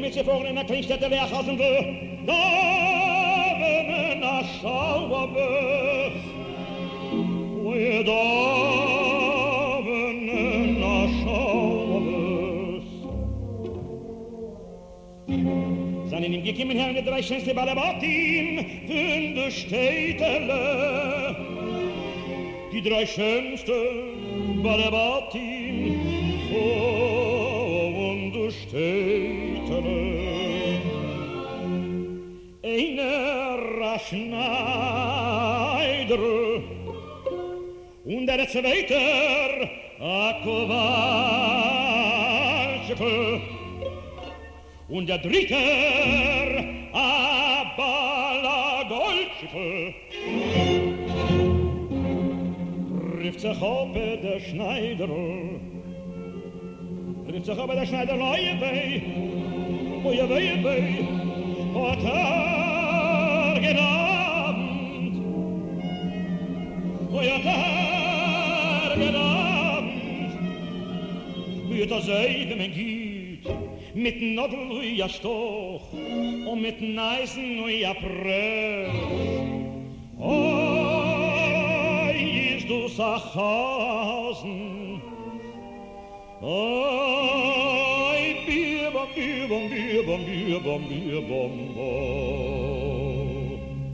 Fritze vorne in der Kleinstädte Lehrhausen will. Da wenn a schauer bös. Oi da wenn a schauer bös. Seinen ihm gekommen Herren die drei schönste Balabatin von der Städtele. Die drei schönste Balabatin von der Städtele. Einer Schneider und der zweite a Kowalczyk und der dritte a Balagolczyk. Trifft sich auf der Schneider, trifft sich auf der Schneider, oje weh, hat Abend, oje Abend, wie das Eide mein geht, mit Nodel und ja Stoch, und mit Neisen und ja Pröch. Du Sachhausen, oi, bier, bom, bier, bom, bier, bom, bier, bom, bier, bom, bom.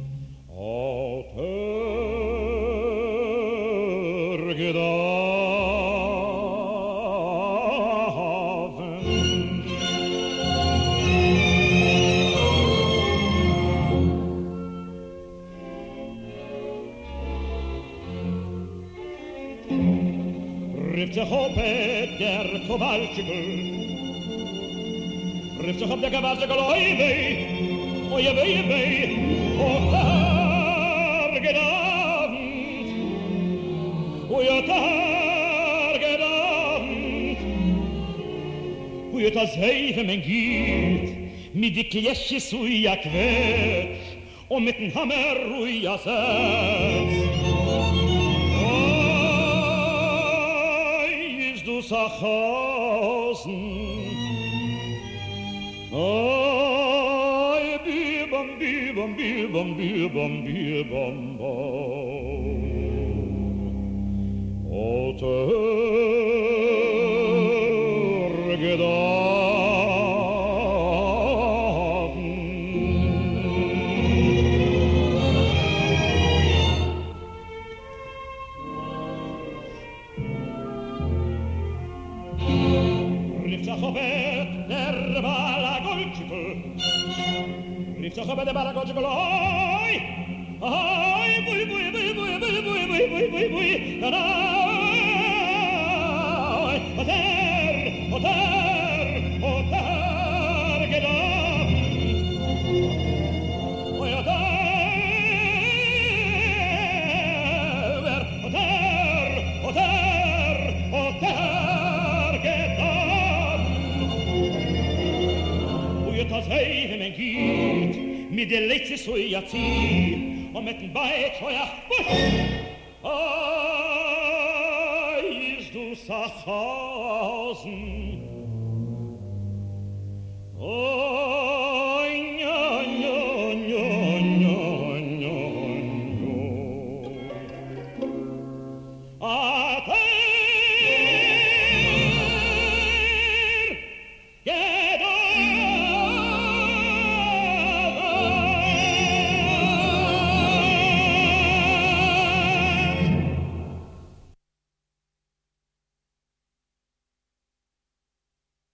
Alter Gedaven. Rifft sich auf der Kowalczyk, rifft sich auf der Kowalczyk, oi weh, oh Tag Abend, oi Tag Abend, oi das Heife mein geht, mit die Klesche so ja quetsch, und mit dem Hammer ruhig setz. Sachhausen, oi, bier, bom, bier, bom, bier, bom, bier, bom, bier, bom, bom. Alter Gedaven. Der Balagolczyk, rifft sich auf der Balagolczyk, oi, oi, bui, bui, bui, bui, bui, bui, bui, bui, bui, bui, oi, oter, gedacht, oi, das Heide mein geht, mit der letzte so ja zieh, und mit dem Beid heuer, ist du Sachhausen,